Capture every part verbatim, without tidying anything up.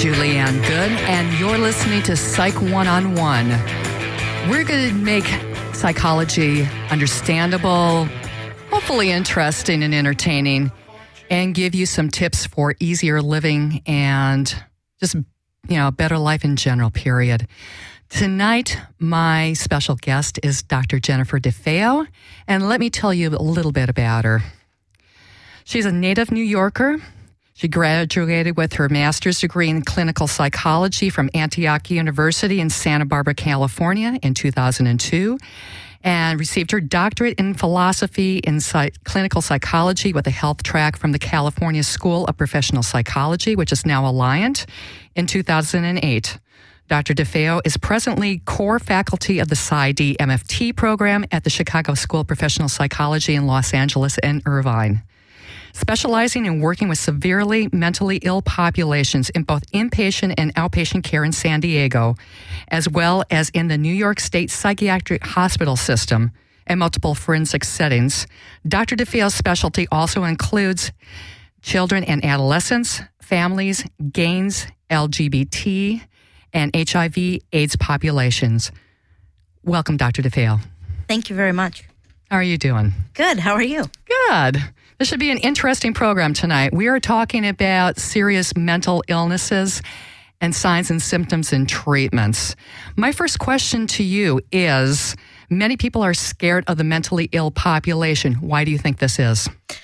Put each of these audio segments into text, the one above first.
Julianne Good, and you're listening to Psych one-on-one. We're going to make psychology understandable, hopefully interesting and entertaining, and give you some tips for easier living and just, you know, better life in general, period. Tonight, my special guest is Doctor Jennifer DeFeo, and let me tell you a little bit about her. She's a native New Yorker. She graduated with her master's degree in clinical psychology from Antioch University in Santa Barbara, California in two thousand two, and received her doctorate in philosophy in psych- clinical psychology with a health track from the California School of Professional Psychology, which is now Alliant, in two thousand eight. Doctor DeFeo is presently core faculty of the PsyD M F T program at the Chicago School of Professional Psychology in Los Angeles and Irvine, specializing in working with severely mentally ill populations in both inpatient and outpatient care in San Diego, as well as in the New York State Psychiatric Hospital System and multiple forensic settings. Doctor DeFeo's specialty also includes children and adolescents, families, gays, L G B T, and H I V AIDS populations. Welcome, Doctor DeFeo. Thank you very much. How are you doing? Good. How are you? Good. This should be an interesting program tonight. We are talking about serious mental illnesses and signs and symptoms and treatments. My first question to you is, many people are scared of the mentally ill population. Why do you think this is?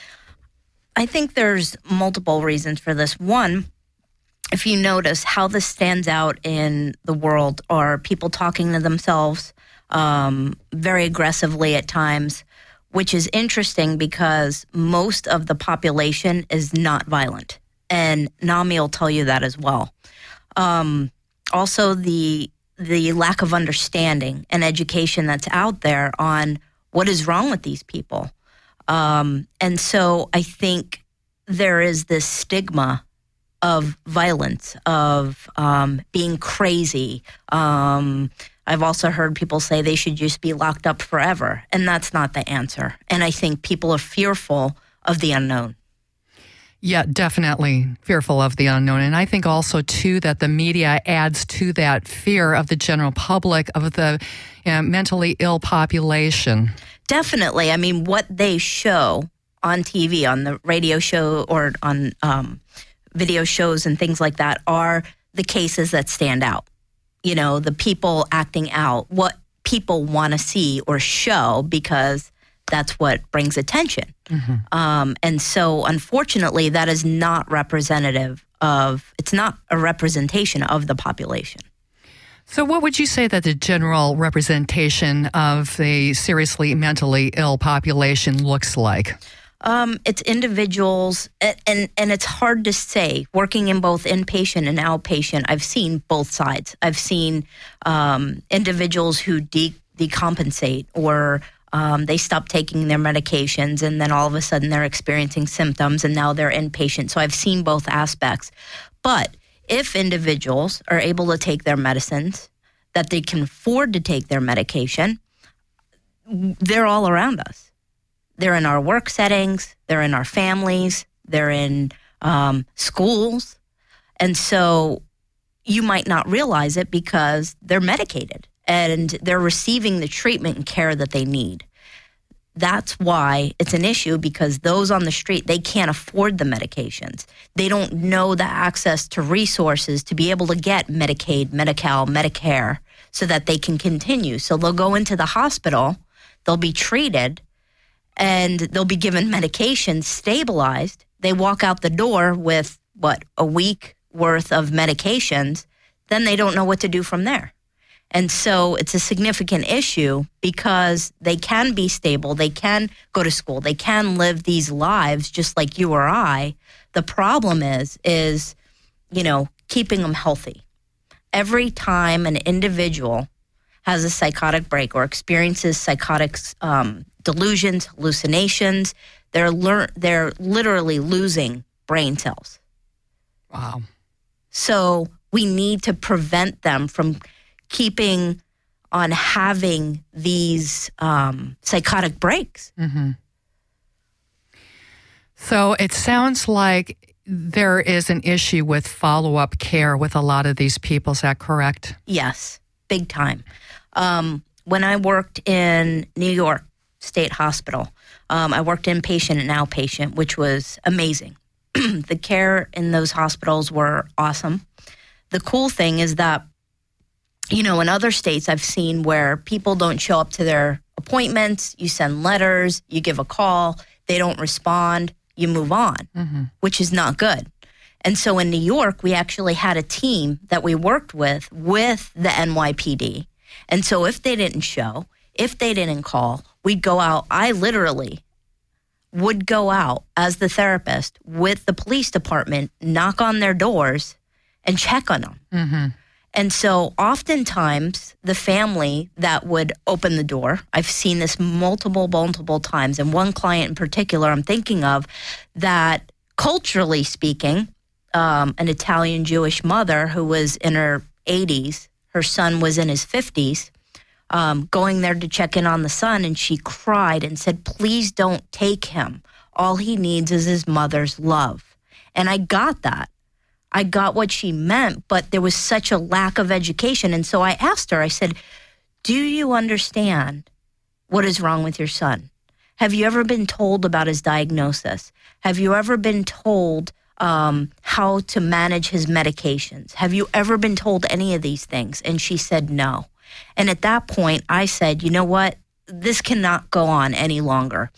I think there's multiple reasons for this. One, if you notice how this stands out in the world are people talking to themselves um, very aggressively at times, which is interesting because most of the population is not violent. And NAMI will tell you that as well. Um, also, the the lack of understanding and education that's out there on what is wrong with these people. Um, and so I think there is this stigma of violence, of um, being crazy. Um I've also heard people say they should just be locked up forever, and that's not the answer. And I think people are fearful of the unknown. Yeah, definitely fearful of the unknown. And I think also, too, that the media adds to that fear of the general public, of the you know, mentally ill population. Definitely. I mean, what they show on T V, on the radio show or on um, video shows and things like that are the cases that stand out. You know, the people acting out, what people want to see or show because that's what brings attention. Mm-hmm. Um, and so, unfortunately, that is not representative of, it's not a representation of the population. So what would you say that the general representation of the seriously mentally ill population looks like? Um, it's individuals, and, and and it's hard to say. Working in both inpatient and outpatient, I've seen both sides. I've seen um, individuals who de- decompensate or um, they stop taking their medications, and then all of a sudden they're experiencing symptoms, and now they're inpatient. So I've seen both aspects. But if individuals are able to take their medicines, that they can afford to take their medication, they're all around us. They're in our work settings, they're in our families, they're in um, schools. And so you might not realize it because they're medicated and they're receiving the treatment and care that they need. That's why it's an issue, because those on the street, they can't afford the medications. They don't know the access to resources to be able to get Medicaid, Medi-Cal, Medicare so that they can continue. So they'll go into the hospital, they'll be treated, and they'll be given medication, stabilized. They walk out the door with, what, a week worth of medications. Then they don't know what to do from there. And so it's a significant issue because they can be stable. They can go to school. They can live these lives just like you or I. The problem is, is, you know, keeping them healthy. Every time an individual has a psychotic break or experiences psychotic um, delusions, hallucinations, they're lear- they're literally losing brain cells. Wow. So we need to prevent them from keeping on having these um, psychotic breaks. Mm-hmm. So it sounds like there is an issue with follow-up care with a lot of these people. Is that correct? Yes, big time. Um, when I worked in New York State Hospital, um, I worked inpatient and outpatient, which was amazing. The care in those hospitals were awesome. The cool thing is that, you know, in other states I've seen where people don't show up to their appointments, you send letters, you give a call, they don't respond, you move on, mm-hmm. which is not good. And so in New York, we actually had a team that we worked with, with the N Y P D. And so if they didn't show, if they didn't call, we'd go out. I literally would go out as the therapist with the police department, knock on their doors, and check on them. Mm-hmm. And so oftentimes the family that would open the door, I've seen this multiple, multiple times, and one client in particular I'm thinking of that culturally speaking, um, an Italian Jewish mother who was in her eighties, her son was in his fifties, um, going there to check in on the son, and she cried and said, please don't take him. All he needs is his mother's love. And I got that. I got what she meant, but there was such a lack of education. And so I asked her, I said, do you understand what is wrong with your son? Have you ever been told about his diagnosis? Have you ever been told um, how to manage his medications? Have you ever been told any of these things? And she said no. And at that point, I said, you know what? This cannot go on any longer.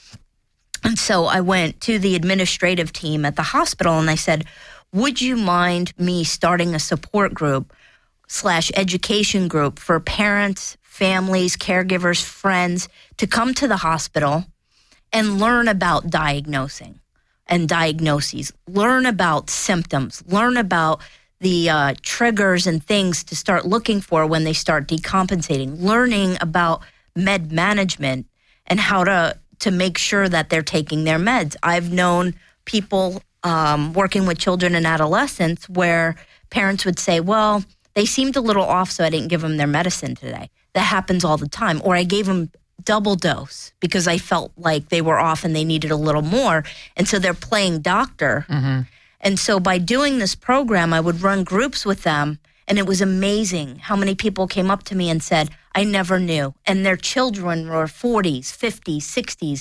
And so I went to the administrative team at the hospital and I said, would you mind me starting a support group slash education group for parents, families, caregivers, friends to come to the hospital and learn about diagnosing and diagnoses, learn about symptoms, learn about the uh, triggers and things to start looking for when they start decompensating, learning about med management and how to, to make sure that they're taking their meds. I've known people um, working with children and adolescents where parents would say, well, they seemed a little off, so I didn't give them their medicine today. That happens all the time. Or I gave them double dose because I felt like they were off and they needed a little more. And so they're playing doctor. Mm-hmm. And so by doing this program, I would run groups with them. And it was amazing how many people came up to me and said, I never knew. And their children were forties, fifties, sixties,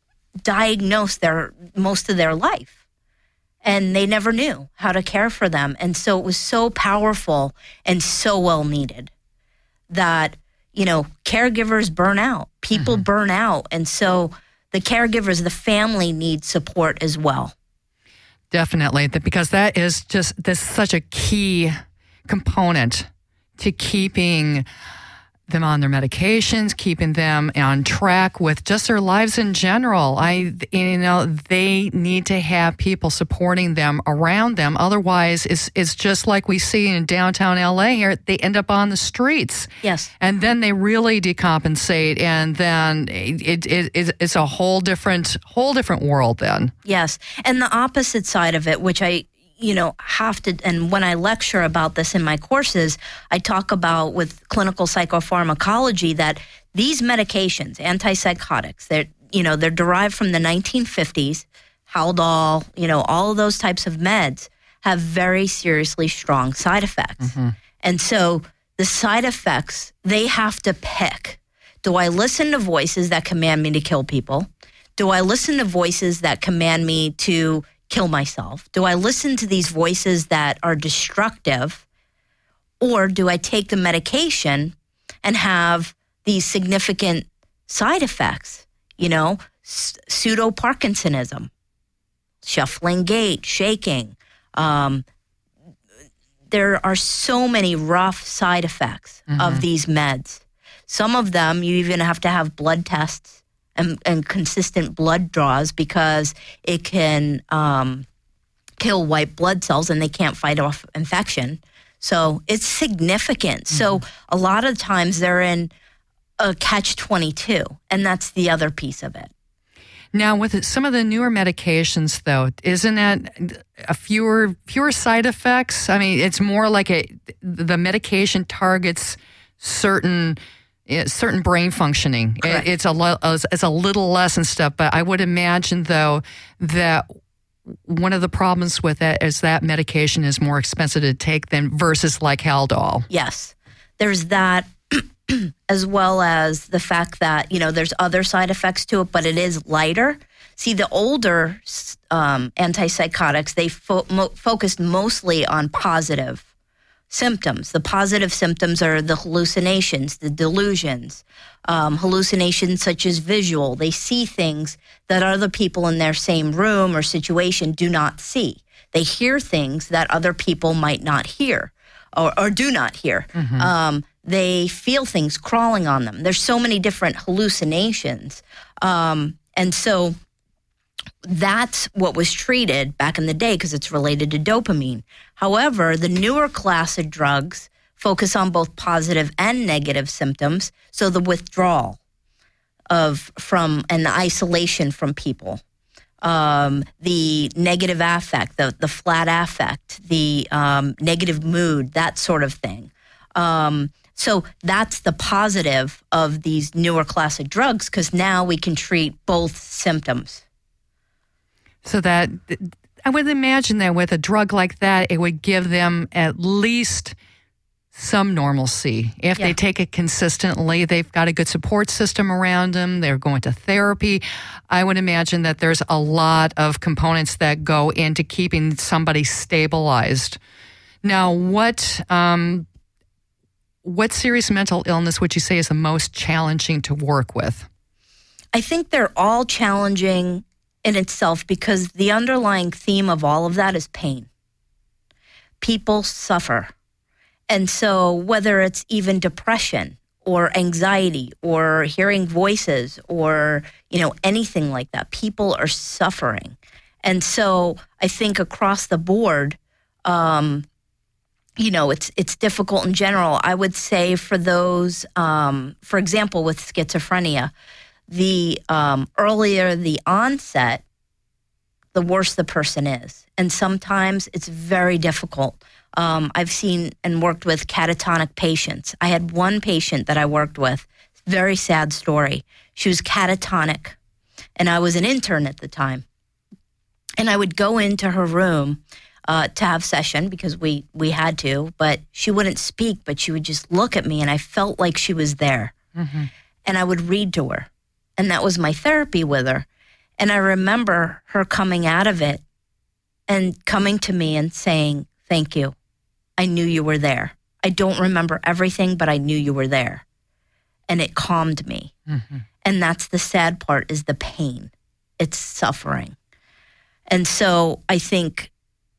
diagnosed their most of their life. And they never knew how to care for them. And so it was so powerful and so well needed that, you know, caregivers burn out. People mm-hmm. burn out. And so the caregivers, the family needs support as well. Definitely, because that is just this such a key component to keeping them on their medications, keeping them on track with just their lives in general. I, you know, they need to have people supporting them around them. Otherwise, it's it's just like we see in downtown L A here. They end up on the streets. Yes, and then they really decompensate, and then it, it, it it's a whole different whole different world. Then yes, and the opposite side of it, which I. you know, have to, and when I lecture about this in my courses, I talk about with clinical psychopharmacology that these medications, antipsychotics, they're, you know, they're derived from the nineteen fifties, Haldol, you know, all of those types of meds have very seriously strong side effects. Mm-hmm. And so the side effects, they have to pick. Do I listen to voices that command me to kill people? Do I listen to voices that command me to kill myself? Do I listen to these voices that are destructive, or do I take the medication and have these significant side effects? You know, s- pseudo-Parkinsonism, shuffling gait, shaking. Um, there are so many rough side effects mm-hmm. of these meds. Some of them, you even have to have blood tests And, and consistent blood draws because it can um, kill white blood cells and they can't fight off infection. So it's significant. Mm-hmm. So a lot of times they're in a catch twenty-two, and that's the other piece of it. Now, with some of the newer medications, though, isn't that a fewer fewer side effects? I mean, it's more like a the medication targets certain. certain brain functioning. Correct. It's a lo- it's a little less and stuff, but I would imagine though that one of the problems with it is that medication is more expensive to take than versus like Haldol. Yes, there's that, as well as the fact that, you know, there's other side effects to it, but it is lighter. See, the older um, antipsychotics, they fo- mo- focused mostly on positive symptoms. The positive symptoms are the hallucinations, the delusions, um, hallucinations such as visual. They see things that other people in their same room or situation do not see. They hear things that other people might not hear or, or do not hear. Mm-hmm. Um, they feel things crawling on them. There's so many different hallucinations. Um, and so that's what was treated back in the day because it's related to dopamine. However, the newer class of drugs focus on both positive and negative symptoms. So the withdrawal of from and the isolation from people, um, the negative affect, the, the flat affect, the um, negative mood, that sort of thing. Um, so that's the positive of these newer class of drugs because now we can treat both symptoms. So that, I would imagine that with a drug like that, it would give them at least some normalcy. If yeah. they take it consistently, they've got a good support system around them, they're going to therapy. I would imagine that there's a lot of components that go into keeping somebody stabilized. Now, what um, what serious mental illness would you say is the most challenging to work with? I think they're all challenging in itself because the underlying theme of all of that is pain. People suffer. And so whether it's even depression or anxiety or hearing voices or, you know, anything like that, people are suffering. And so I think across the board, um, you know, it's it's difficult in general. I would say for those, um, for example, with schizophrenia, the um, earlier the onset, the worse the person is. And sometimes it's very difficult. Um, I've seen and worked with catatonic patients. I had one patient that I worked with, very sad story. She was catatonic, and I was an intern at the time. And I would go into her room uh, to have session because we, we had to, but she wouldn't speak, but she would just look at me, and I felt like she was there. Mm-hmm. And I would read to her. And that was my therapy with her. And I remember her coming out of it and coming to me and saying, "Thank you. I knew you were there. I don't remember everything, but I knew you were there." And it calmed me. Mm-hmm. And that's the sad part, is the pain. It's suffering. And so I think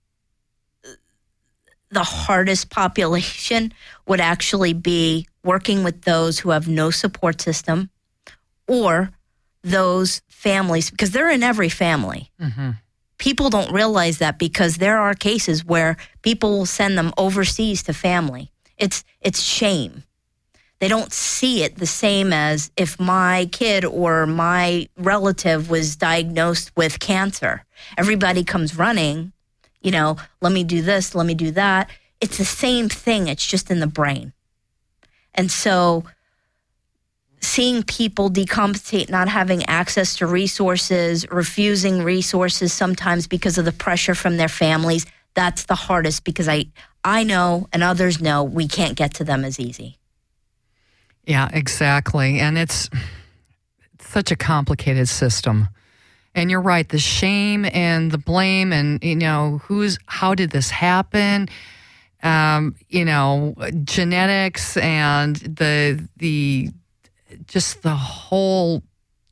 the hardest population would actually be working with those who have no support system, or those families, because they're in every family. Mm-hmm. People don't realize that because there are cases where people will send them overseas to family. It's it's shame. They don't see it the same as if my kid or my relative was diagnosed with cancer. Everybody comes running, you know, let me do this, let me do that. It's the same thing. It's just in the brain. And so seeing people decompensate, not having access to resources, refusing resources sometimes because of the pressure from their families, that's the hardest because I, I know and others know we can't get to them as easy. Yeah, exactly. And it's such a complicated system. And you're right, the shame and the blame and, you know, who's, how did this happen? Um, you know, genetics and the, the, just the whole,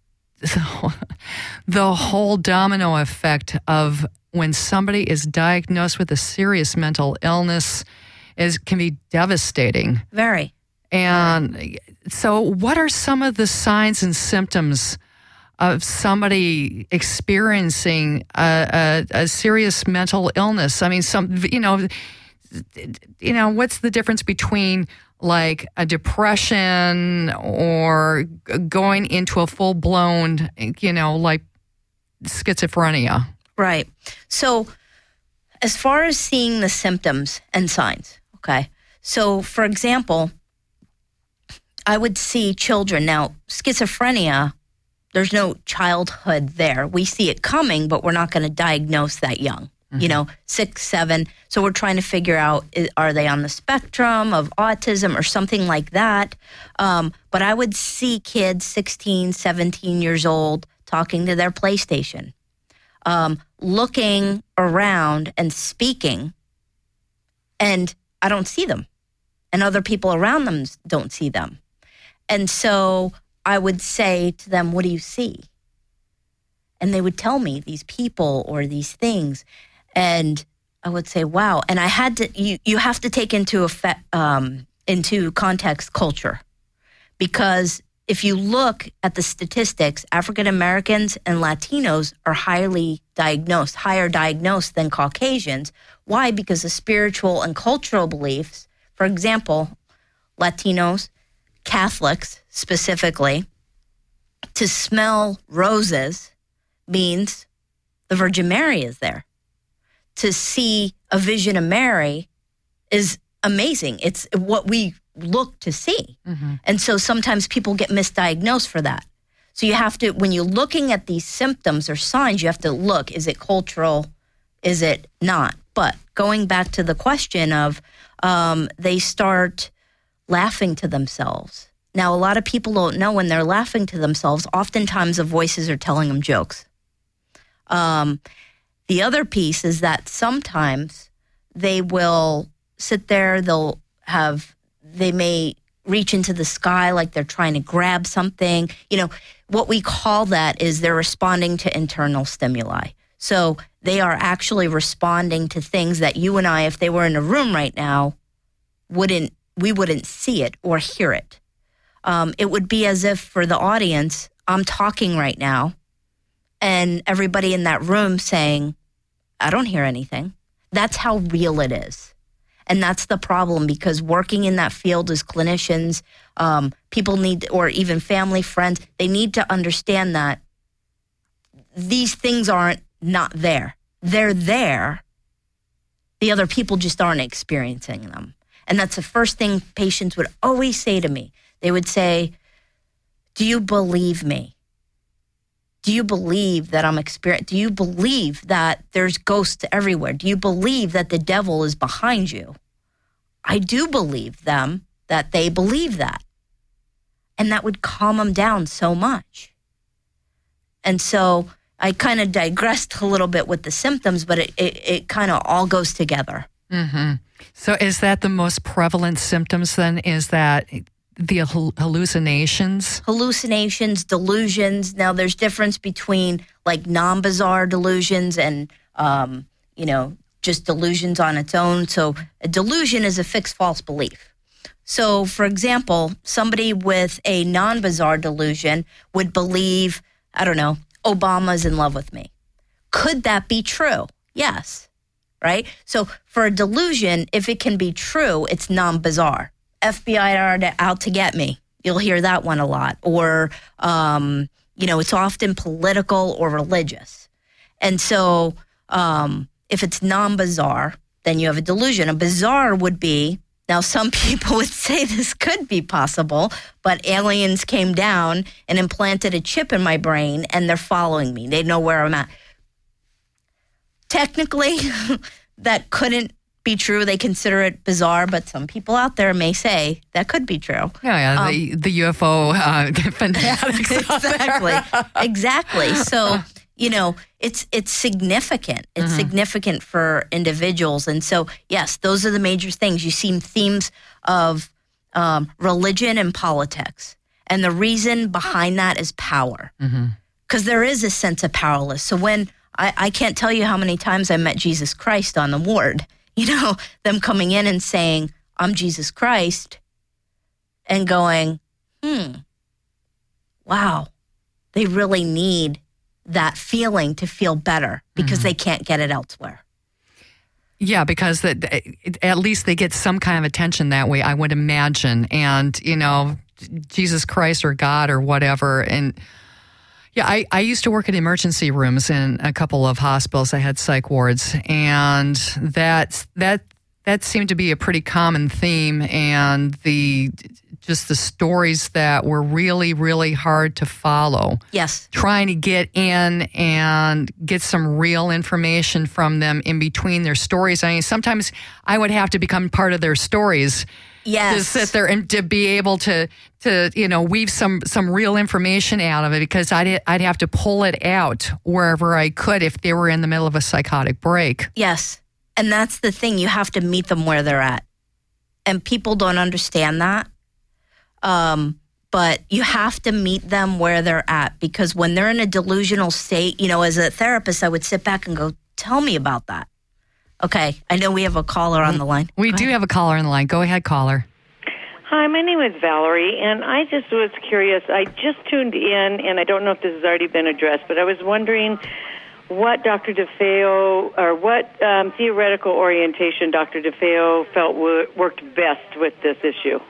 the whole domino effect of when somebody is diagnosed with a serious mental illness is can be devastating. Very. And so what are some of the signs and symptoms of somebody experiencing a, a, a serious mental illness? I mean, some, you know, you know, what's the difference between like a depression or going into a full-blown, you know, like schizophrenia? Right. So as far as seeing the symptoms and signs, okay. So for example, I would see children. Now, schizophrenia there's no childhood there. We see it coming, but we're not going to diagnose that young. Mm-hmm. You know, six, seven. So we're trying to figure out, are they on the spectrum of autism or something like that? Um, but I would see kids sixteen, seventeen years old talking to their PlayStation, um, looking around and speaking, and I don't see them. And other people around them don't see them. And so I would say to them, what do you see? And they would tell me these people or these things. And I would say, wow. And I had to, you, you have to take into effect, um, into context culture. Because if you look at the statistics, African Americans and Latinos are highly diagnosed, higher diagnosed than Caucasians. Why? Because of spiritual and cultural beliefs. For example, Latinos, Catholics specifically, to smell roses means the Virgin Mary is there. To see a vision of Mary is amazing. It's what we look to see. Mm-hmm. And so sometimes people get misdiagnosed for that. So you have to, when you're looking at these symptoms or signs, you have to look, is it cultural? Is it not? But going back to the question of, um, they start laughing to themselves. Now, a lot of people don't know when they're laughing to themselves, oftentimes the voices are telling them jokes. Um, the other piece is that sometimes they will sit there, they'll have, they may reach into the sky like they're trying to grab something. You know, what we call that is they're responding to internal stimuli. So they are actually responding to things that you and I, if they were in a room right now, wouldn't, we wouldn't see it or hear it. Um, it would be as if for the audience, I'm talking right now and everybody in that room saying, I don't hear anything. That's how real it is. And that's the problem, because working in that field as clinicians, um, people need, or even family, friends, they need to understand that these things aren't not there. They're there. The other people just aren't experiencing them. And that's the first thing patients would always say to me. They would say, do you believe me? Do you believe that I'm experiencing? Do you believe that there's ghosts everywhere? Do you believe that the devil is behind you? I do believe them, that they believe that. And that would calm them down so much. And so I kind of digressed a little bit with the symptoms, but it, it, it kind of all goes together. Mm-hmm. So is that the most prevalent symptoms then? Is that the hallucinations? Hallucinations, delusions. Now, there's difference between like non-bizarre delusions and, um, you know, just delusions on its own. So a delusion is a fixed false belief. So, for example, somebody with a non-bizarre delusion would believe, I don't know, Obama's in love with me. Could that be true? Yes. Right? So for a delusion, if it can be true, it's non-bizarre. F B I are out to get me. You'll hear that one a lot. Or, um, you know, it's often political or religious. And so um, if it's non-bizarre, then you have a delusion. A bizarre would be, now some people would say this could be possible, but aliens came down and implanted a chip in my brain and they're following me. They know where I'm at. Technically, that couldn't be true. They consider it bizarre, but some people out there may say that could be true. Yeah, yeah um, the, the U F O uh, fanatics. Exactly, exactly. So, you know, it's it's significant. It's mm-hmm. significant for individuals. And so, yes, those are the major things. You see themes of um, religion and politics. And the reason behind that is power. Because mm-hmm. there is a sense of powerless. So when I, I can't tell you how many times I met Jesus Christ on the ward. You know, them coming in and saying, I'm Jesus Christ, and going, hmm, wow, they really need that feeling to feel better because mm-hmm. they can't get it elsewhere. Yeah, because the, at least they get some kind of attention that way, I would imagine. And, you know, Jesus Christ or God or whatever. And yeah, I, I used to work in emergency rooms in a couple of hospitals. I had psych wards, and that that that seemed to be a pretty common theme, and the just the stories that were really, really hard to follow. Yes. Trying to get in and get some real information from them in between their stories. I mean, sometimes I would have to become part of their stories. Yes. To sit there and to be able to, to you know, weave some, some real information out of it, because I'd, I'd have to pull it out wherever I could if they were in the middle of a psychotic break. Yes. And that's the thing. You have to meet them where they're at. And people don't understand that. Um, but you have to meet them where they're at, because when they're in a delusional state, you know, as a therapist, I would sit back and go, tell me about that. Okay. I know we have a caller on the line. We Go do ahead. have a caller on the line. Go ahead, caller. Hi, my name is Valerie, and I just was curious. I just tuned in, and I don't know if this has already been addressed, but I was wondering what Doctor DeFeo, or what um, theoretical orientation Doctor DeFeo felt w- worked best with this issue.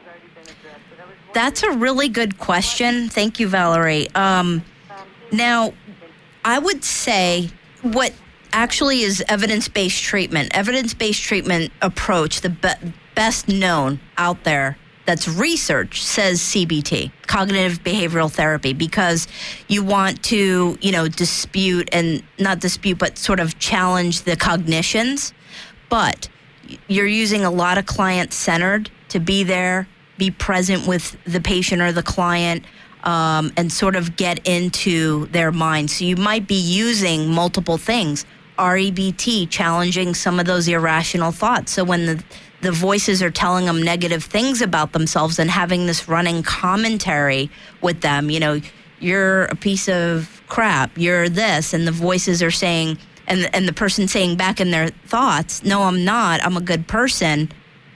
That's a really good question. Thank you, Valerie. Um, now, I would say what actually is evidence-based treatment, evidence-based treatment approach, the be- best known out there that's research, says C B T, cognitive behavioral therapy, because you want to, you know, dispute and not dispute, but sort of challenge the cognitions. But you're using a lot of client-centered to be there, be present with the patient or the client, um, and sort of get into their mind. So you might be using multiple things. R E B T, challenging some of those irrational thoughts. So when the, the voices are telling them negative things about themselves and having this running commentary with them, you know, you're a piece of crap, you're this, and the voices are saying, and, and the person saying back in their thoughts, no, I'm not, I'm a good person.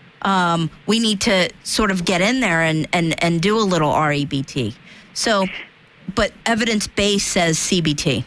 Um, we need to sort of get in there and, and, and do a little R E B T. So, but evidence-based says C B T.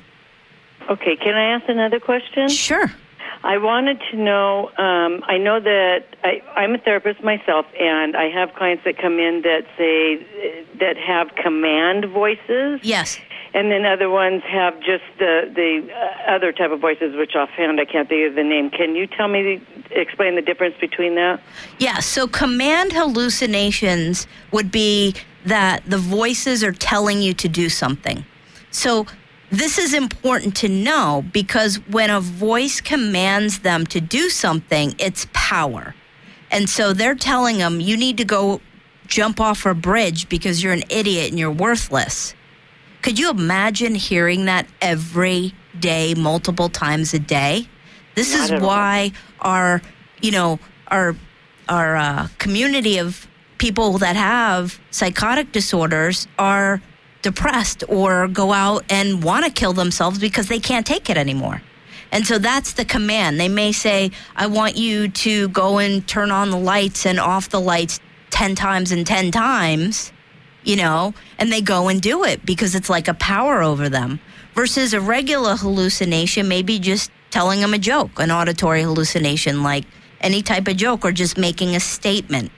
Okay, can I ask another question? Sure. I wanted to know, um, I know that I, I'm a therapist myself, and I have clients that come in that say, that have command voices. Yes. And then other ones have just the, the uh, other type of voices, which offhand I can't think of the name. Can you tell me, the, explain the difference between that? Yeah, so command hallucinations would be that the voices are telling you to do something. So this is important to know, because when a voice commands them to do something, it's power. And so they're telling them, you need to go jump off a bridge because you're an idiot and you're worthless. Could you imagine hearing that every day, multiple times a day? This Not is at all. why our, you know, our our uh, community of people that have psychotic disorders are depressed or go out and want to kill themselves because they can't take it anymore. And so that's the command. They may say, I want you to go and turn on the lights and off the lights ten times and ten times, you know, and they go and do it because it's like a power over them. Versus a regular hallucination, maybe just telling them a joke, an auditory hallucination, like any type of joke, or just making a statement.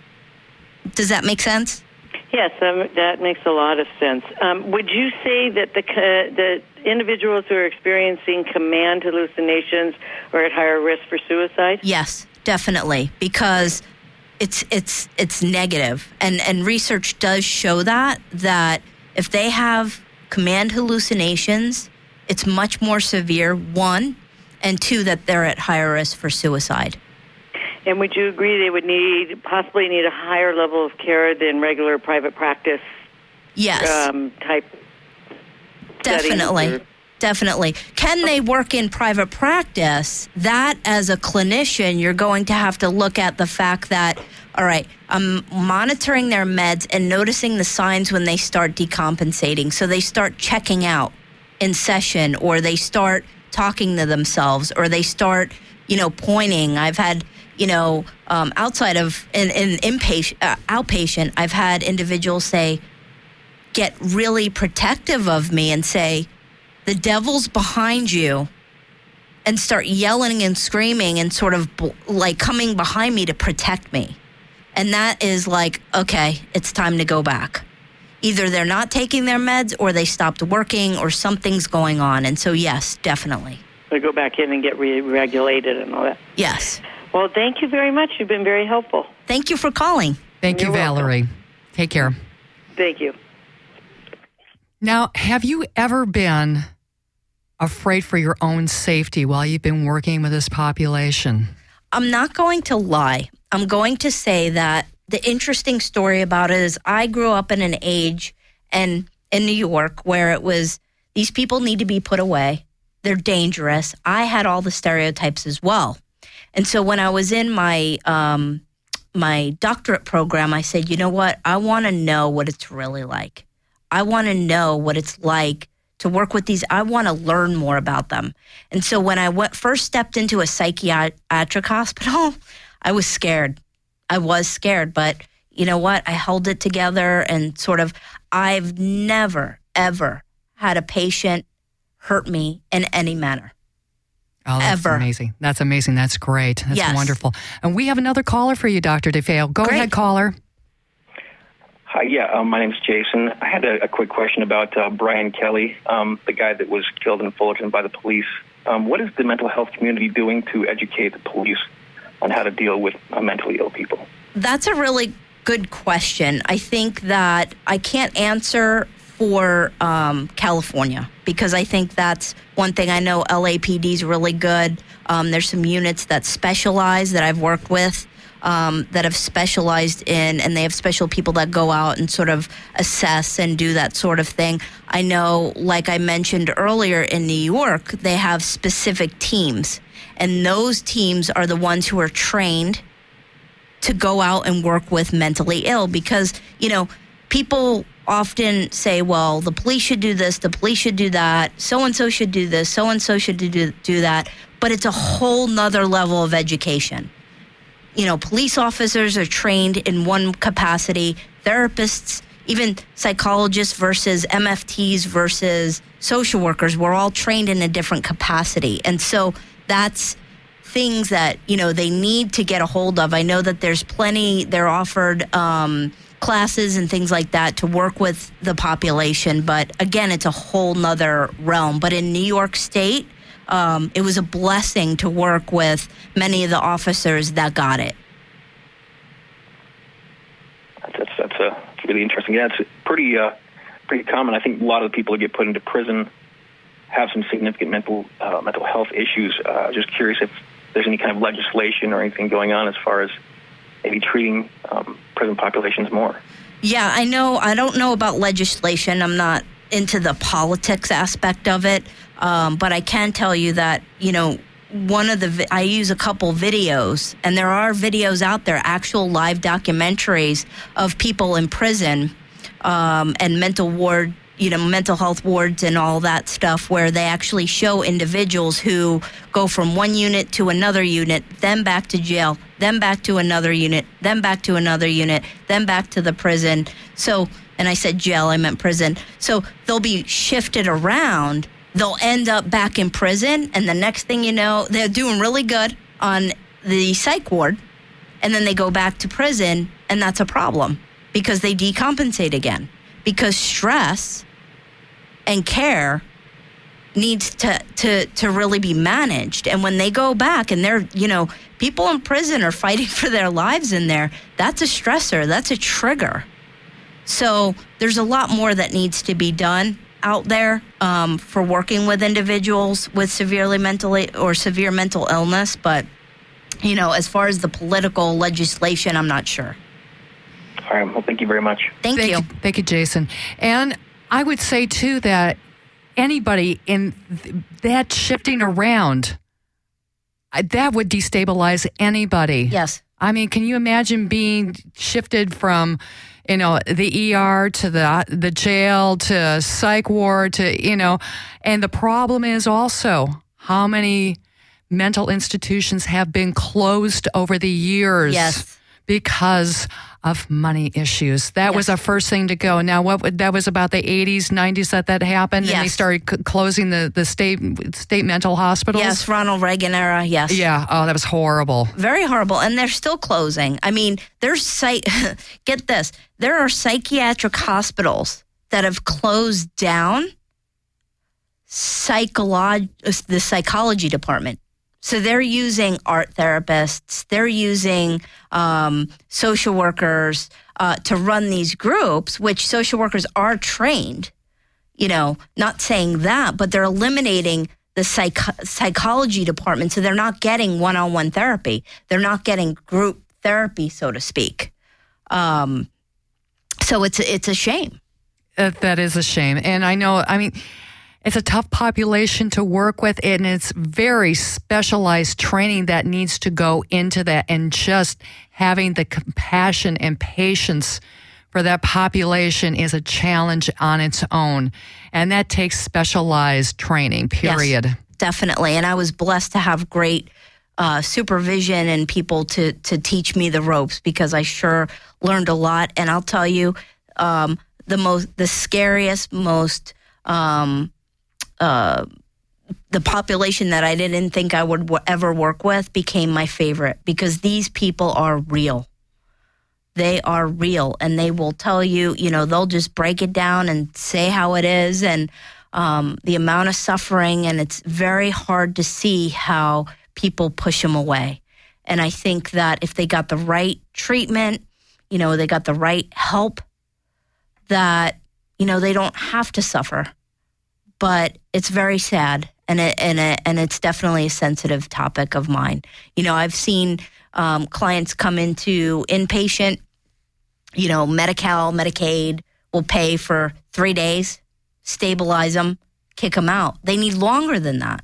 Does that make sense? Yes, um, that makes a lot of sense. Um, would you say that the uh, the individuals who are experiencing command hallucinations are at higher risk for suicide? Yes, definitely, because it's it's it's negative, and and research does show that that if they have command hallucinations, it's much more severe. One, and two, that they're at higher risk for suicide. And would you agree they would need possibly need a higher level of care than regular private practice? Yes, um, type. definitely. Or- Definitely. Can they work in private practice? That, as a clinician, you're going to have to look at the fact that, all right, I'm monitoring their meds and noticing the signs when they start decompensating. So they start checking out in session, or they start talking to themselves, or they start, you know, pointing. I've had, you know, um, outside of an in, in, inpatient, uh, outpatient, I've had individuals say, get really protective of me and say, the devil's behind you, and start yelling and screaming and sort of b- like coming behind me to protect me. And that is like, okay, it's time to go back. Either they're not taking their meds, or they stopped working, or something's going on. And so, yes, definitely. They go back in and get re-regulated and all that. Yes. Well, Well, thank you very much. You've been very helpful. Thank you for calling. Thank You're you, Valerie. welcome. Take care. Thank you. Now, have you ever been afraid for your own safety while you've been working with this population? I'm not going to lie. I'm going to say that the interesting story about it is I grew up in an age and in New York where it was these people need to be put away. They're dangerous. I had all the stereotypes as well. And so when I was in my um, my doctorate program, I said, you know what? I want to know what it's really like. I want to know what it's like to work with these. I want to learn more about them. And so when I went, first stepped into a psychiatric hospital, I was scared. I was scared, but you know what? I held it together and sort of, I've never, ever had a patient hurt me in any manner. Oh, that's Ever. amazing. That's amazing. That's great. That's Yes. wonderful. And we have another caller for you, Doctor DeFeo. Go Great. ahead, caller. Hi, yeah, um, my name's Jason. I had a, a quick question about uh, Brian Kelly, um, the guy that was killed in Fullerton by the police. Um, what is the mental health community doing to educate the police on how to deal with uh, mentally ill people? That's a really good question. I think that I can't answer for um, California because I think that's one thing. I know L A P D is really good. Um, there's some units that specialize that I've worked with um, that have specialized in, and they have special people that go out and sort of assess and do that sort of thing. I know, like I mentioned earlier in New York, they have specific teams, and those teams are the ones who are trained to go out and work with mentally ill because, you know, people often say, well, the police should do this, the police should do that, so-and-so should do this, so-and-so should do, do that, but it's a whole nother level of education. You know, police officers are trained in one capacity, therapists, even psychologists versus M F Ts versus social workers, we're all trained in a different capacity. And so that's things that, you know, they need to get a hold of. I know that there's plenty, they're offered um, classes and things like that to work with the population. But again, it's a whole nother realm. But in New York State, um, it was a blessing to work with many of the officers that got it. That's that's, uh, that's really interesting. Yeah, it's pretty uh, pretty common. I think a lot of the people who get put into prison have some significant mental uh, mental health issues. Uh, just curious if there's any kind of legislation or anything going on as far as maybe treating um, prison populations more. Yeah, I know. I don't know about legislation. I'm not into the politics aspect of it. Um, but I can tell you that, you know, one of the, vi- I use a couple videos, and there are videos out there, actual live documentaries of people in prison um, and mental ward, you know, mental health wards and all that stuff, where they actually show individuals who go from one unit to another unit, then back to jail, then back to another unit, then back to another unit, then back to the prison. So, and I said jail, I meant prison. So they'll be shifted around. They'll end up back in prison, and the next thing you know, they're doing really good on the psych ward, and then they go back to prison, and that's a problem because they decompensate again. Because stress and care needs to, to, to really be managed. And when they go back and they're, you know, people in prison are fighting for their lives in there, that's a stressor, that's a trigger. So there's a lot more that needs to be done out there um, for working with individuals with severely mentally or severe mental illness. But, you know, as far as the political legislation, I'm not sure. All right. Well, thank you very much. Thank, Thank you. you. Thank you, Jason. And I would say, too, that anybody in th- that shifting around, uh, that would destabilize anybody. Yes. I mean, can you imagine being shifted from, you know, the E R to the the jail to psych ward to, you know, and the problem is also how many mental institutions have been closed over the years. Yes. Because of money issues. That Yes. was the first thing to go. Now, what would- that was about the eighties, nineties that that happened, and they Yes. started c- closing the, the state state mental hospitals. Yes, Ronald Reagan era, yes. Yeah. Oh, that was horrible. Very horrible. And they're still closing. I mean, there's psych- get this, there are psychiatric hospitals that have closed down psycholo- the psychology department. So they're using art therapists, they're using um, social workers uh, to run these groups, which social workers are trained, you know, not saying that, but they're eliminating the psych- psychology department. So they're not getting one-on-one therapy. They're not getting group therapy, so to speak. Um, so it's a, it's a shame. Uh, that is a shame. And I know, I mean, it's a tough population to work with, and it's very specialized training that needs to go into that, and just having the compassion and patience for that population is a challenge on its own. And that takes specialized training, period. Yes, definitely. And I was blessed to have great uh, supervision and people to, to teach me the ropes, because I sure learned a lot. And I'll tell you, um, the most, the scariest, most, um, uh, the population that I didn't think I would w- ever work with became my favorite, because these people are real. They are real, and they will tell you, you know, they'll just break it down and say how it is, and um, the amount of suffering, and it's very hard to see how people push them away. And I think that if they got the right treatment, you know, they got the right help, that, you know, they don't have to suffer. But it's very sad, and it, and it, and it's definitely a sensitive topic of mine. You know, I've seen um, clients come into inpatient. You know, Medi-Cal, Medicaid will pay for three days, stabilize them, kick them out. They need longer than that.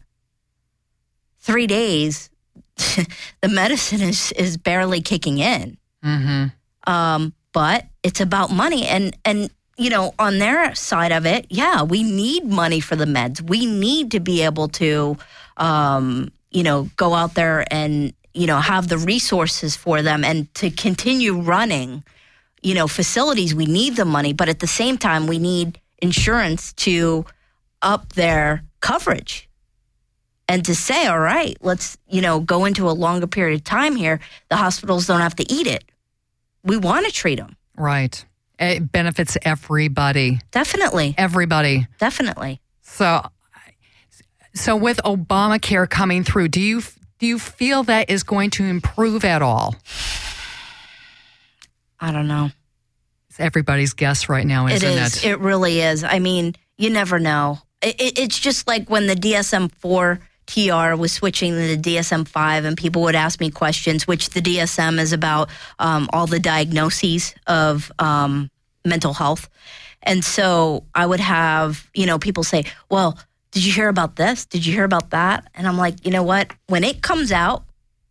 Three days, the medicine is is barely kicking in. Mm-hmm. Um, but it's about money, and and. You know, on their side of it, yeah, we need money for the meds. We need to be able to, um, you know, go out there and, you know, have the resources for them, and to continue running, you know, facilities. We need the money, but at the same time, we need insurance to up their coverage and to say, all right, let's, you know, go into a longer period of time here. The hospitals don't have to eat it. We want to treat them. Right. It benefits everybody. Definitely. Everybody. Definitely. So, so with Obamacare coming through, do you do you feel that is going to improve at all? I don't know. It's everybody's guess right now, isn't it? Is. It? It really is. I mean, you never know. It, it, it's just like when the D S M four T R was switching to the D S M five, and people would ask me questions, which the D S M is about um, all the diagnoses of um, mental health. And so I would have, you know, people say, well, did you hear about this? Did you hear about that? And I'm like, you know what? When it comes out,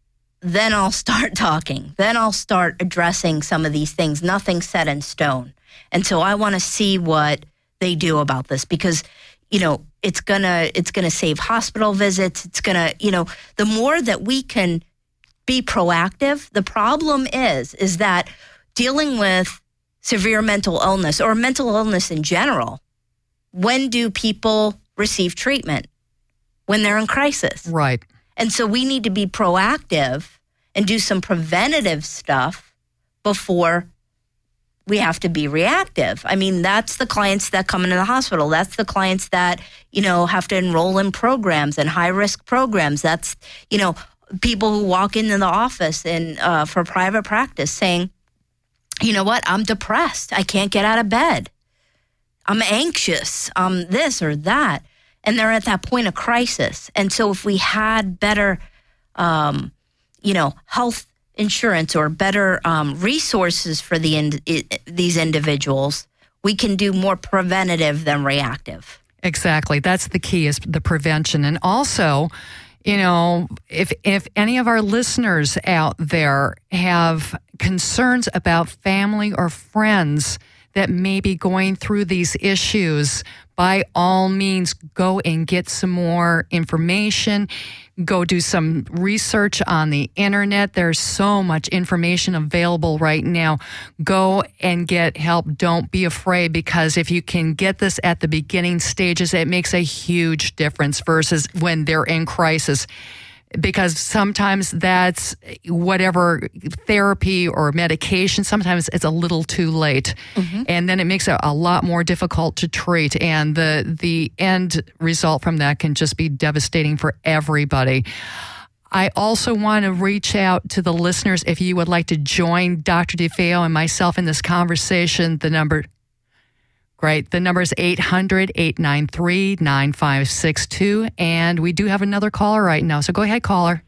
then I'll start talking. Then I'll start addressing some of these things. Nothing's set in stone. And so I want to see what they do about this, because, you know, it's gonna it's gonna save hospital visits. It's gonna, you know, the more that we can be proactive. The problem is, is that dealing with severe mental illness or mental illness in general, when do people receive treatment? When they're in crisis. Right. And so we need to be proactive and do some preventative stuff before we have to be reactive. I mean, that's the clients that come into the hospital. That's the clients that, you know, have to enroll in programs and high-risk programs. That's, you know, people who walk into the office and uh, for private practice saying, you know what, I'm depressed. I can't get out of bed. I'm anxious. I'm this or that. And they're at that point of crisis. And so if we had better, um, you know, health insurance or better um, resources for the in, it, these individuals, we can do more preventative than reactive. Exactly. That's the key, is the prevention. And also, you know, if if any of our listeners out there have concerns about family or friends that may be going through these issues, by all means, go and get some more information. Go do some research on the internet. There's so much information available right now. Go and get help. Don't be afraid, because if you can get this at the beginning stages, it makes a huge difference versus when they're in crisis. Because sometimes that's whatever therapy or medication, sometimes it's a little too late. Mm-hmm. And then it makes it a lot more difficult to treat. And the the end result from that can just be devastating for everybody. I also want to reach out to the listeners. If you would like to join Doctor DeFeo and myself in this conversation, the number, great. The number is eight hundred, eight nine three, nine five six two. And we do have another caller right now. So go ahead, caller.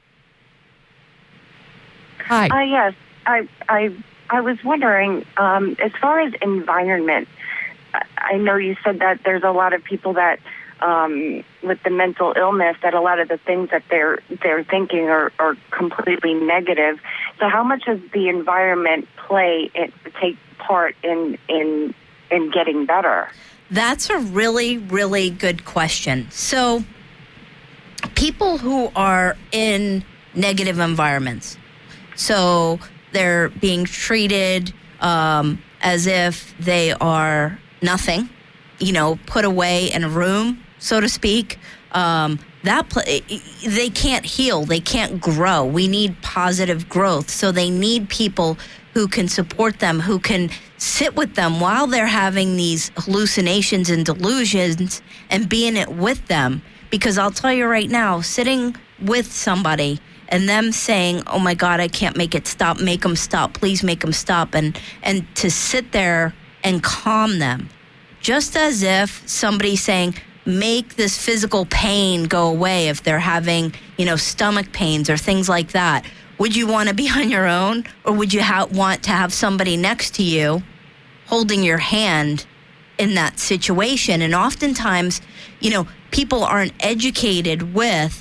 Hi. Uh, yes, I, I, I was wondering, um, as far as environment, I, I know you said that there's a lot of people that, um, with the mental illness, that a lot of the things that they're they're thinking are, are completely negative. So, how much does the environment play it take part in in in getting better? That's a really, really good question. So, people who are in negative environments, so they're being treated um, as if they are nothing, you know, put away in a room, so to speak. Um, that pl- they can't heal, they can't grow. We need positive growth, so they need people who can support them, who can sit with them while they're having these hallucinations and delusions and be in it with them. Because I'll tell you right now, sitting with somebody and them saying, oh my God, I can't make it stop, make them stop, please make them stop, and, and to sit there and calm them, just as if somebody's saying, make this physical pain go away if they're having, you know, stomach pains or things like that. Would you want to be on your own, or would you ha- want to have somebody next to you holding your hand in that situation? And oftentimes, you know, people aren't educated with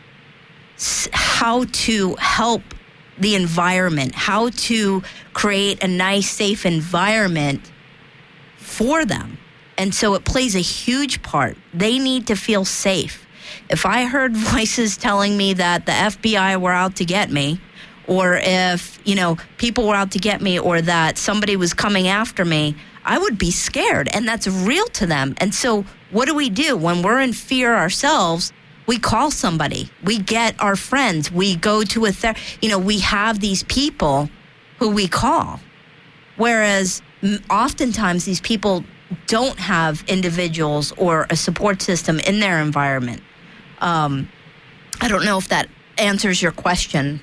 how to help the environment, how to create a nice, safe environment for them. And so it plays a huge part. They need to feel safe. If I heard voices telling me that the F B I were out to get me, or if, you know, people were out to get me, or that somebody was coming after me, I would be scared. And that's real to them. And so what do we do when we're in fear ourselves? We call somebody, we get our friends, we go to a ther- you know, we have these people who we call. Whereas oftentimes these people don't have individuals or a support system in their environment. Um, I don't know if that answers your question.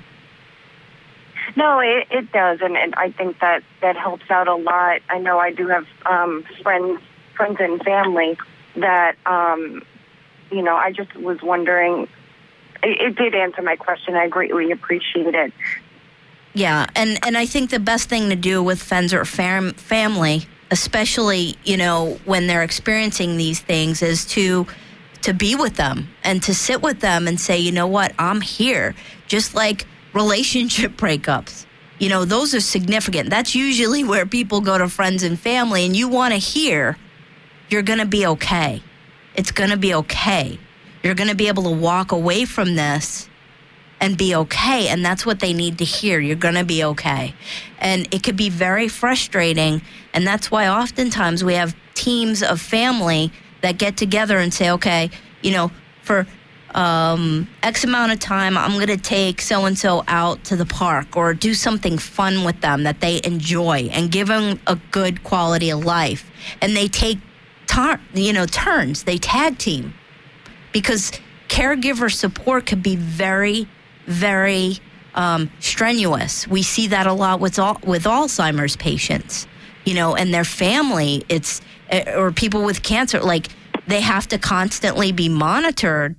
No, it, it does, and, and I think that, that helps out a lot. I know I do have um, friends, friends and family that, um, you know, I just was wondering. It, it did answer my question. I greatly appreciate it. Yeah, and, and I think the best thing to do with friends or fam- family, especially, you know, when they're experiencing these things, is to to be with them and to sit with them and say, you know what, I'm here. Just like relationship breakups, you know, those are significant. That's usually where people go to friends and family, and you want to hear, you're going to be okay. It's going to be okay. You're going to be able to walk away from this and be okay. And that's what they need to hear. You're going to be okay. And it could be very frustrating. And that's why oftentimes we have teams of family that get together and say, okay, you know, for um, X amount of time, I'm going to take so-and-so out to the park or do something fun with them that they enjoy and give them a good quality of life. And they take tar- you know, turns. They tag team. Because caregiver support can be very, very um, strenuous. We see that a lot with all, with Alzheimer's patients, you know, and their family. It's or people with cancer, like they have to constantly be monitored.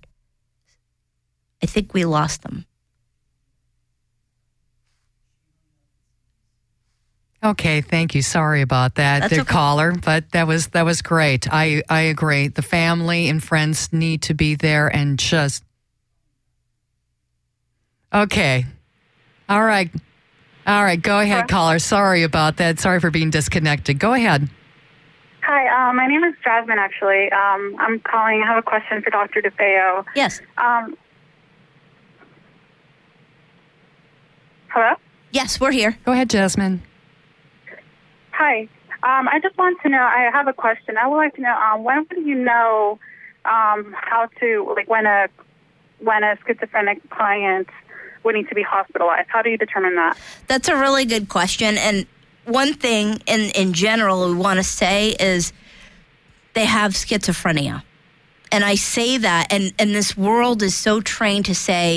I think we lost them. Okay, thank you. Sorry about that, That's the okay. caller, but that was that was great. I, I agree. The family and friends need to be there and just... Okay. All right. All right, go ahead, Hello? caller. Sorry about that. Sorry for being disconnected. Go ahead. Hi, uh, my name is Jasmine, actually. Um, I'm calling. I have a question for Doctor DeFeo. Yes. Um, hello? Yes, we're here. Go ahead, Jasmine. Hi. Um, I just want to know, I have a question. I would like to know, um, when would you know um, how to, like, when a when a schizophrenic client would need to be hospitalized? How do you determine that? That's a really good question. And one thing in, in general we want to say is they have schizophrenia. And I say that, and, and this world is so trained to say,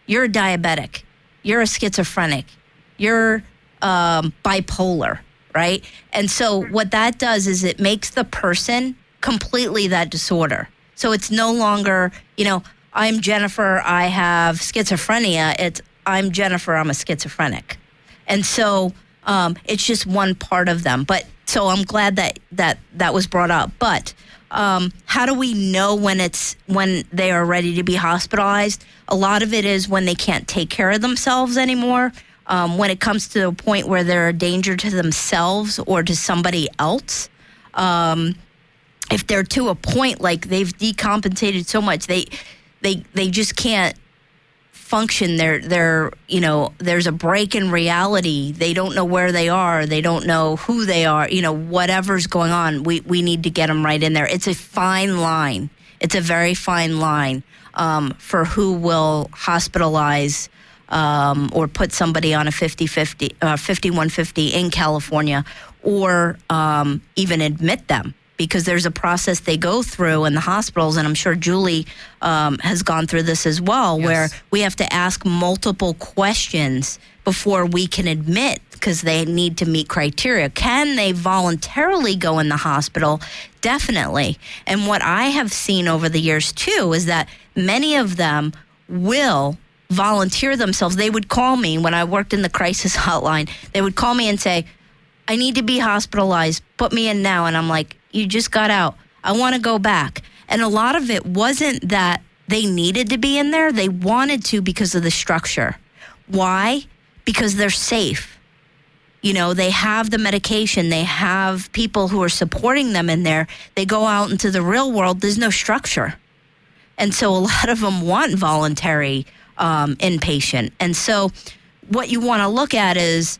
you're a diabetic, you're a schizophrenic, you're um, bipolar, right? And so what that does is it makes the person completely that disorder. So it's no longer, you know, I'm Jennifer, I have schizophrenia. It's I'm Jennifer, I'm a schizophrenic. And so um, it's just one part of them. But so I'm glad that that, that was brought up. But um, how do we know when it's when they are ready to be hospitalized? A lot of it is when they can't take care of themselves anymore. Um, when it comes to a point where they're a danger to themselves or to somebody else. Um, if they're to a point like they've decompensated so much, they they they just can't function. They're they're you know, there's a break in reality. They don't know where they are. They don't know who they are. You know, whatever's going on, we we need to get them right in there. It's a fine line. It's a very fine line um, for who will hospitalize um, or put somebody on a fifty-fifty, uh, fifty-one fifty in California, or um, even admit them. Because there's a process they go through in the hospitals, and I'm sure Julie um, has gone through this as well, yes. where we have to ask multiple questions before we can admit, because they need to meet criteria. Can they voluntarily go in the hospital? Definitely. And what I have seen over the years, too, is that many of them will volunteer themselves. They would call me when I worked in the crisis hotline. They would call me and say, I need to be hospitalized. Put me in now. And I'm like, you just got out. I want to go back. And a lot of it wasn't that they needed to be in there. They wanted to because of the structure. Why? Because they're safe. You know, they have the medication. They have people who are supporting them in there. They go out into the real world. There's no structure. And so a lot of them want voluntary um, inpatient. And so what you want to look at is,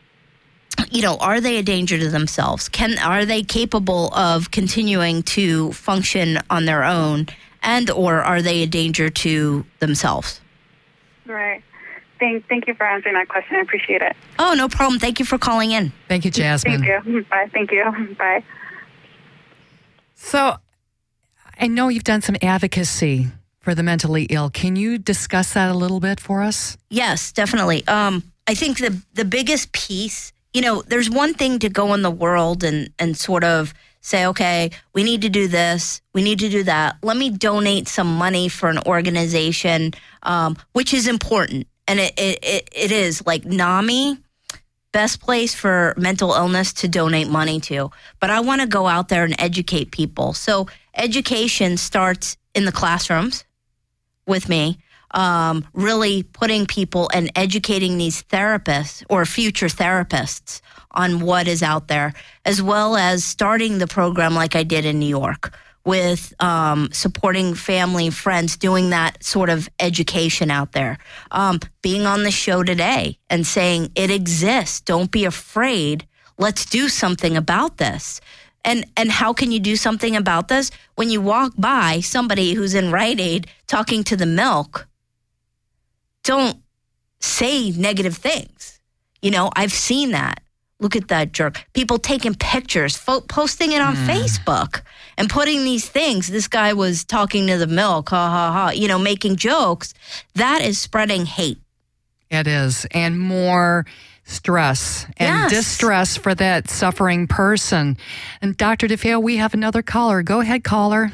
you know, are they a danger to themselves? Can are they capable of continuing to function on their own, and or are they a danger to themselves? Right. Thank, thank you for answering that question. I appreciate it. Oh, no problem. Thank you for calling in. Thank you, Jasmine. Thank you. Bye. Thank you. Bye. So I know you've done some advocacy for the mentally ill. Can you discuss that a little bit for us? Yes, definitely. Um, I think the the biggest piece, you know, there's one thing to go in the world and, and sort of say, okay, we need to do this, we need to do that. Let me donate some money for an organization, um, which is important. And it, it, it, it is like NAMI, best place for mental illness to donate money to. But I want to go out there and educate people. So education starts in the classrooms with me. Um, really putting people and educating these therapists or future therapists on what is out there, as well as starting the program like I did in New York with um, supporting family, friends, doing that sort of education out there. Um, being on the show today and saying it exists. Don't be afraid. Let's do something about this. And and how can you do something about this? When you walk by somebody who's in Rite Aid talking to the milk, don't say negative things. You know, I've seen that. Look at that jerk. People taking pictures, fo- posting it on mm. Facebook and putting these things. This guy was talking to the milk, ha, ha, ha, you know, making jokes. That is spreading hate. It is. And more stress and yes. distress for that suffering person. And Doctor DeFeo, we have another caller. Go ahead, caller.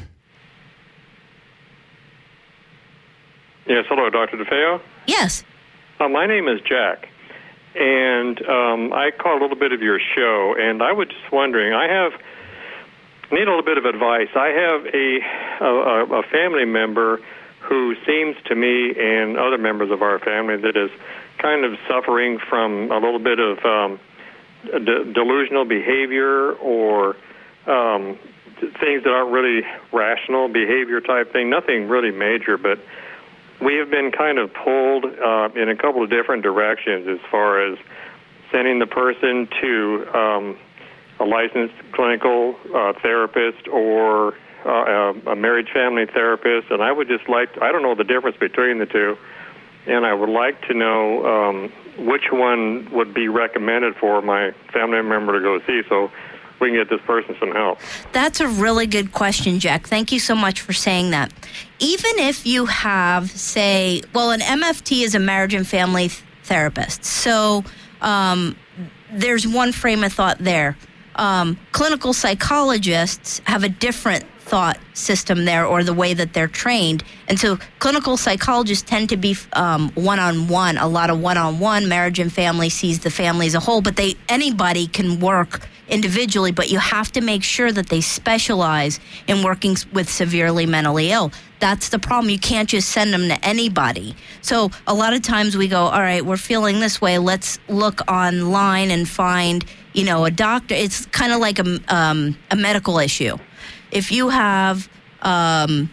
Yes, hello, Doctor DeFeo. Yes. Uh, my name is Jack, and um, I caught a little bit of your show, and I was just wondering, I have need a little bit of advice. I have a, a, a family member who seems to me and other members of our family that is kind of suffering from a little bit of um, de- delusional behavior or um, things that aren't really rational behavior type thing, nothing really major, but we have been kind of pulled uh, in a couple of different directions as far as sending the person to um, a licensed clinical uh, therapist or uh, a marriage family therapist. And I would just like to, I don't know the difference between the two, and I would like to know um, which one would be recommended for my family member to go see. So we can get this person some help? That's a really good question, Jack. Thank you so much for saying that. Even if you have, say, well, an M F T is a marriage and family th- therapist. So um, there's one frame of thought there. Um, clinical psychologists have a different thought system there, or the way that they're trained. And so clinical psychologists tend to be um, one-on-one, a lot of one-on-one. Marriage and family sees the family as a whole, but they anybody can work individually, but you have to make sure that they specialize in working with severely mentally ill. That's the problem. You can't just send them to anybody. So a lot of times we go, all right, we're feeling this way. Let's look online and find, you know, a doctor. It's kind of like a, um, a medical issue. If you have um,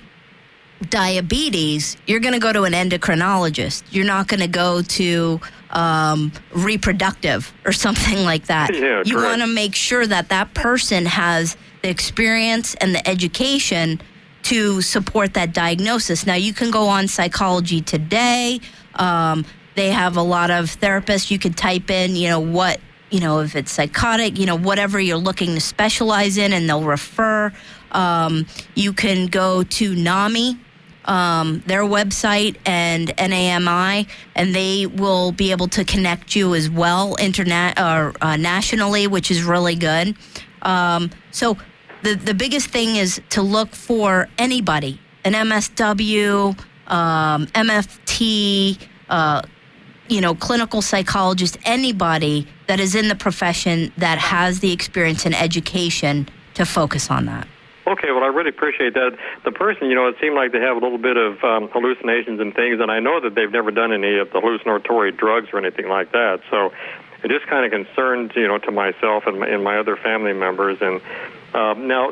diabetes, you're going to go to an endocrinologist. You're not going to go to um, reproductive or something like that. Yeah, you want to make sure that that person has the experience and the education to support that diagnosis. Now, you can go on Psychology Today. Um, they have a lot of therapists. You could type in, you know, what, you know, if it's psychotic, you know, whatever you're looking to specialize in, and they'll refer. Um, you can go to NAMI, um, their website, and N A M I, and they will be able to connect you as well interna- or uh, nationally, which is really good. Um, so the the biggest thing is to look for anybody, an M S W, um, M F T, uh, you know, clinical psychologist, anybody that is in the profession that has the experience and education to focus on that. Okay, well, I really appreciate that. The person, you know, it seemed like they have a little bit of um, hallucinations and things, and I know that they've never done any of the hallucinatory drugs or anything like that. So it just kind of concerned, you know, to myself and my, and my other family members. And um, now,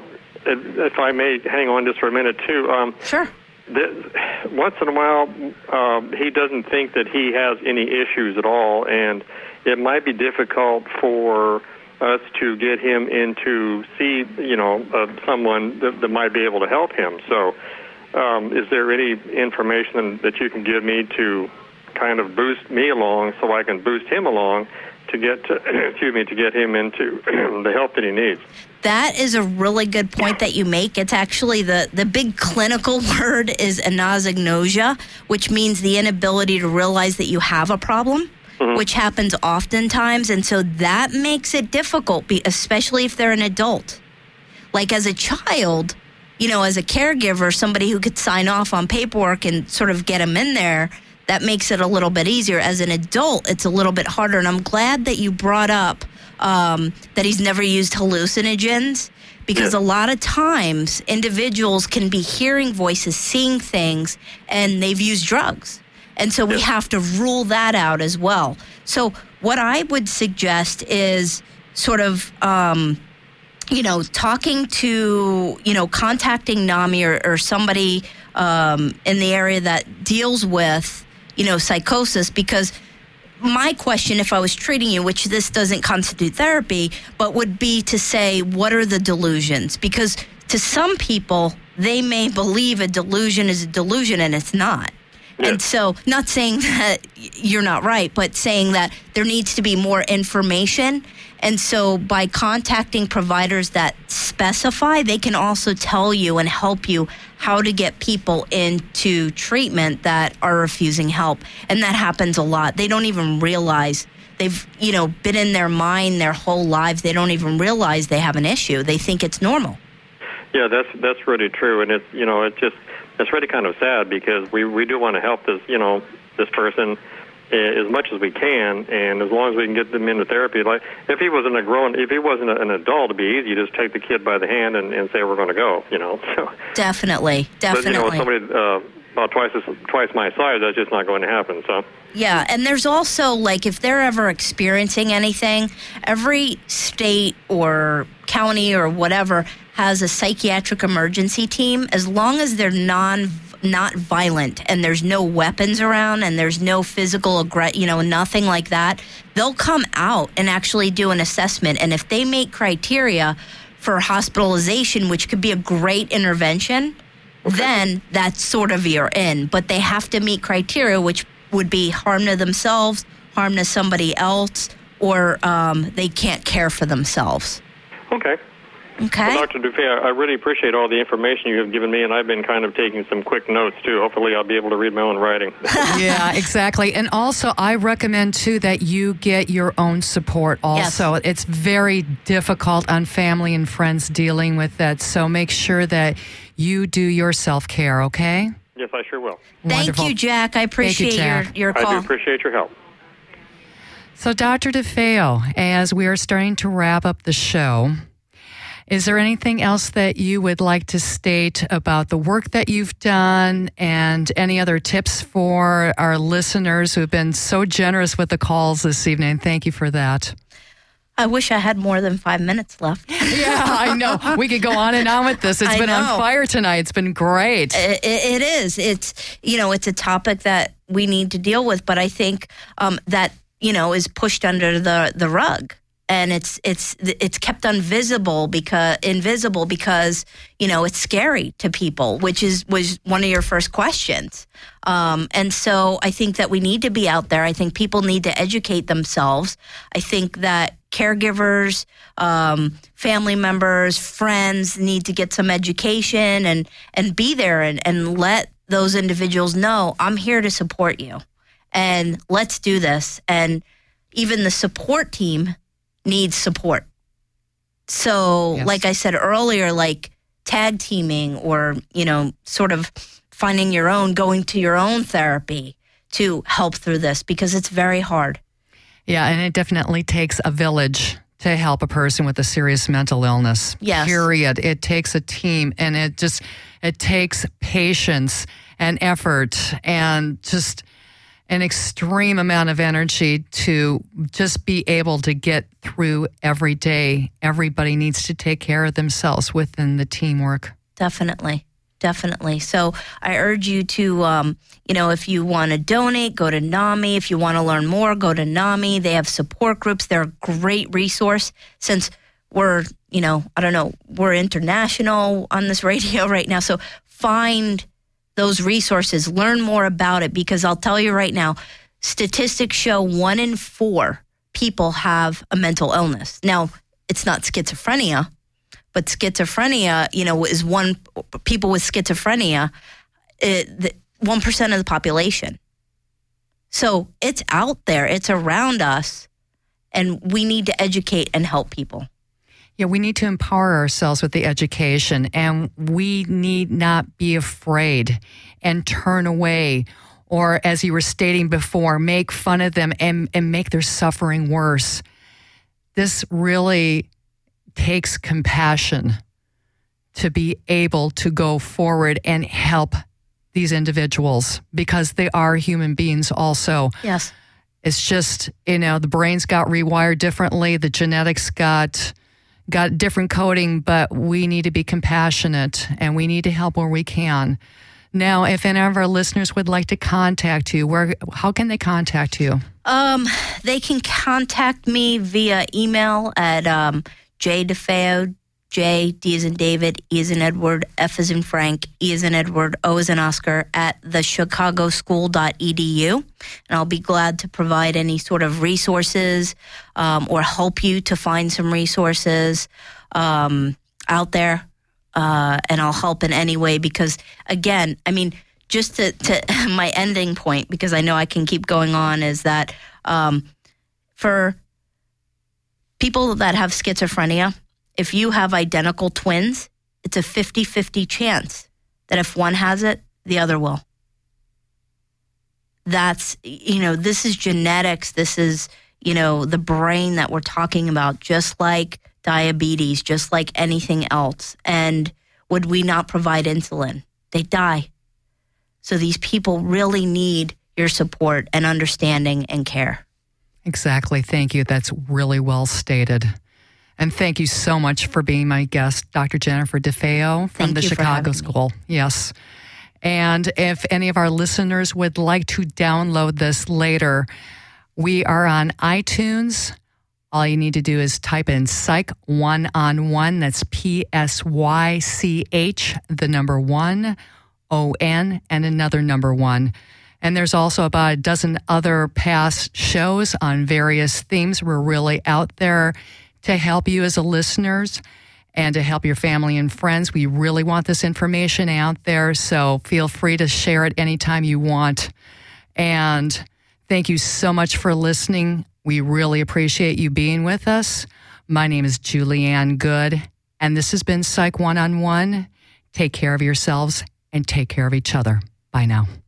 if I may hang on just for a minute, too. Um, sure. The, once in a while, um, he doesn't think that he has any issues at all, and it might be difficult for us to get him in to see, you know, uh, someone that, that might be able to help him. So um, is there any information that you can give me to kind of boost me along so I can boost him along to get to, excuse me, to get him into the help that he needs? That is a really good point that you make. It's actually the, the big clinical word is anosognosia, which means the inability to realize that you have a problem. Mm-hmm. Which happens oftentimes, and so that makes it difficult, especially if they're an adult. Like as a child, you know, as a caregiver, somebody who could sign off on paperwork and sort of get them in there, that makes it a little bit easier. As an adult, it's a little bit harder, and I'm glad that you brought up um, that he's never used hallucinogens, because yeah. a lot of times individuals can be hearing voices, seeing things, and they've used drugs. And so we have to rule that out as well. So what I would suggest is sort of, um, you know, talking to, you know, contacting NAMI or, or somebody um, in the area that deals with, you know, psychosis. Because my question, if I was treating you, which this doesn't constitute therapy, but would be to say, what are the delusions? Because to some people, they may believe a delusion is a delusion, and it's not. Yeah. And so, not saying that you're not right, but saying that there needs to be more information. And so, by contacting providers that specify, they can also tell you and help you how to get people into treatment that are refusing help. And that happens a lot. They don't even realize they've, you know, been in their mind their whole lives. They don't even realize they have an issue. They think it's normal. Yeah, that's that's really true. And it's, you know, it just, it's really kind of sad, because we, we do want to help this, you know, this person as much as we can, and as long as we can get them into therapy. Like, if he wasn't a grown, if he wasn't an adult, it'd be easy to just take the kid by the hand and, and say, we're going to go, you know. So, definitely, definitely. But, you know, somebody uh, about twice as, twice my size, that's just not going to happen, so. Yeah, and there's also, like, if they're ever experiencing anything, every state or county or whatever has a psychiatric emergency team. As long as they're non not violent and there's no weapons around and there's no physical aggression, you know, nothing like that, they'll come out and actually do an assessment. And if they make criteria for hospitalization, which could be a great intervention, okay, then that's sort of you're in. But they have to meet criteria, which would be harm to themselves, harm to somebody else, or um, they can't care for themselves. Okay. Okay. Well, Doctor DeFeo, I really appreciate all the information you have given me, and I've been kind of taking some quick notes, too. Hopefully I'll be able to read my own writing. Yeah, exactly. And also, I recommend, too, that you get your own support also. Yes. It's very difficult on family and friends dealing with that, so make sure that you do your self-care, okay? Yes, I sure will. Thank Wonderful. you, Jack. I appreciate you, Jack. your, your call. I do appreciate your help. So, Doctor DeFeo, as we are starting to wrap up the show, is there anything else that you would like to state about the work that you've done and any other tips for our listeners who have been so generous with the calls this evening? Thank you for that. I wish I had more than five minutes left. Yeah, I know. We could go on and on with this. It's I been know. on fire tonight. It's been great. It, it is. It's, you know, it's a topic that we need to deal with, but I think um, that, you know, is pushed under the, the rug. And it's it's it's kept invisible because invisible because you know it's scary to people, which is was one of your first questions. Um, and so I think that we need to be out there. I think people need to educate themselves. I think that caregivers, um, family members, friends need to get some education and and be there and, and let those individuals know I'm here to support you, and let's do this. And even the support team needs support. So, Yes. like I said earlier, like tag teaming or, you know, sort of finding your own, going to your own therapy to help through this because it's very hard. Yeah, and it definitely takes a village to help a person with a serious mental illness. Yes. Period. It takes a team, and it just, it takes patience and effort and just an extreme amount of energy to just be able to get through every day. Everybody needs to take care of themselves within the teamwork. Definitely. Definitely. So I urge you to, um, you know, if you want to donate, go to NAMI. If you want to learn more, go to NAMI. They have support groups. They're a great resource since we're, you know, I don't know, we're international on this radio right now. So find those resources, learn more about it, because I'll tell you right now, statistics show one in four people have a mental illness. Now, it's not schizophrenia, but schizophrenia, you know, is one, people with schizophrenia, it, the, one percent of the population. So it's out there, it's around us, and we need to educate and help people. Yeah, we need to empower ourselves with the education, and we need not be afraid and turn away, or as you were stating before, make fun of them and, and make their suffering worse. This really takes compassion to be able to go forward and help these individuals because they are human beings also. Yes. It's just, you know, the brains got rewired differently, the genetics got... got different coding, but we need to be compassionate and we need to help where we can. Now, if any of our listeners would like to contact you, where how can they contact you? Um, they can contact me via email at um, jdefeo, J, D as in David, E as in Edward, F as in Frank, E as in Edward, O as in Oscar, at the chicago school dot e d u. And I'll be glad to provide any sort of resources um, or help you to find some resources um, out there. Uh, and I'll help in any way because, again, I mean, just to, to my ending point, because I know I can keep going on, is that um, for people that have schizophrenia, if you have identical twins, it's a fifty-fifty chance that if one has it, the other will. That's, you know, this is genetics. This is, you know, the brain that we're talking about, just like diabetes, just like anything else. And would we not provide insulin? They die. So these people really need your support and understanding and care. Exactly. Thank you. That's really well stated. And thank you so much for being my guest, Doctor Jennifer DeFeo from Thank the you for Chicago having me. School. Yes. And if any of our listeners would like to download this later, we are on iTunes. All you need to do is type in Psych One on One. That's P S Y C H, the number one, O N, and another number one. And there's also about a dozen other past shows on various themes. We're really out there to help you as a listeners and to help your family and friends. We really want this information out there, so feel free to share it anytime you want. And thank you so much for listening. We really appreciate you being with us. My name is Julianne Good, and this has been Psych One-on-One. Take care of yourselves and take care of each other. Bye now.